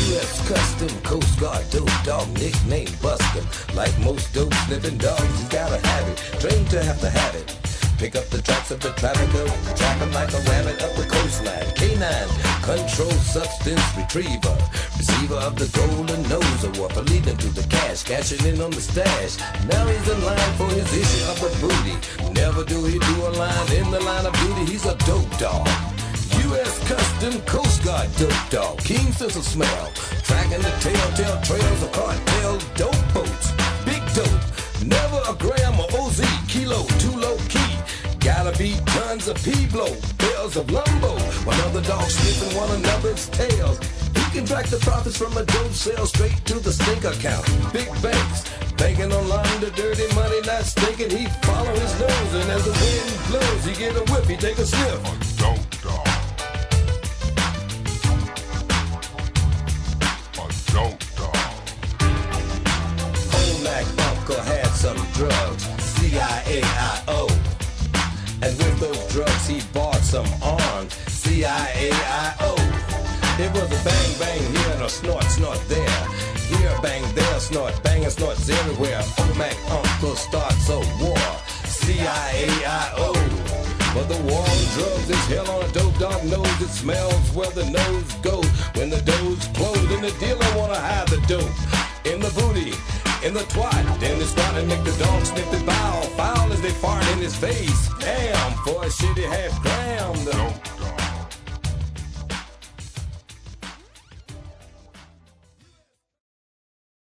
U.S. Custom Coast Guard dope dog, nickname Bustin'. Like most dope sniffing dogs, you gotta have it, trained to have it. Pick up the tracks of the trafficker, trapping like a rabbit up the coastline. K9, control substance retriever, receiver of the golden nose award for leading to the cash, cashing in on the stash. Now he's in line for his issue of the booty. Never do he do a line in the line of duty. He's a dope dog. U.S. Custom Coast Guard dope dog, keen sense of smell, tracking the telltale trails of cartel dope boats. Big dope, never a gram of OZ, kilo, too low key. Gotta be tons of P-blow, bells of lumbo, while other dogs sniffing one another's tails. He can track the profits from a dope sale straight to the stink account. Big banks, banking on launder dirty money, not stinking. He follow his nose, and as the wind blows, he get a whip, he take a sniff. A dope dog. A dope dog. Old Mac Uncle had some drugs, C-I-A-I-O. And with those drugs he bought some arms, C-I-A-I-O. It was a bang bang here and a snort snort there. Here bang, there snort, bang and snorts everywhere. Old Mac Uncle starts a war, C-I-A-I-O. But the war on drugs is hell on a dope dog nose. It smells where the nose goes. When the doors close and the dealer wanna hide the dope in the booty, in the twat, in the squat, and make the dog sniff it foul as they fart in his face. Damn, for a shitty half gram.